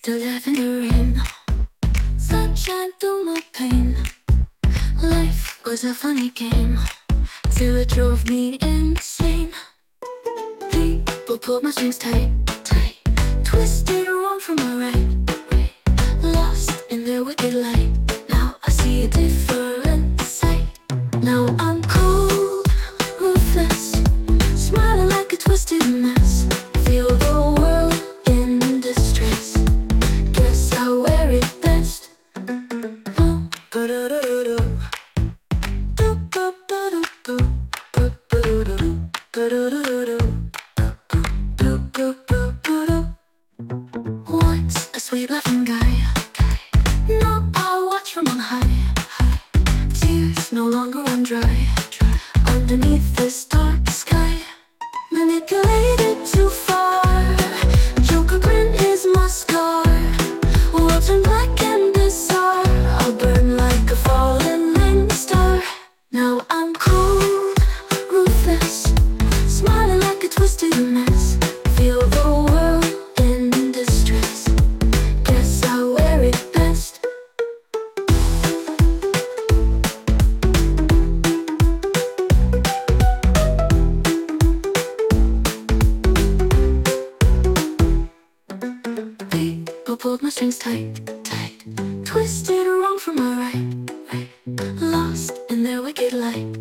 Still laughing in the rain, sunshine through my pain. Life was a funny game till it drove me insane. People pulled my strings tight, tight, twisted wrong from my right, lost in their wicked light. Now I see a different sight. Now I'm cold, ruthless, smiling like a twisted mess. Feel the world in distress. Guess I wear it best. Once a sweet laughing guy, now I watch from on high. Tears no longer run dry underneath this dark sky. Manipulated too far, Joker grin is my scar. World turn black and bizarre, I'll burn like a falling star. Now I'm cold, ruthless, smiling like a twisted mess. Feel the world in distress. Guess I wear it best. People pulled my strings tight, tight, twisted wrong from my right, lost in their wicked light.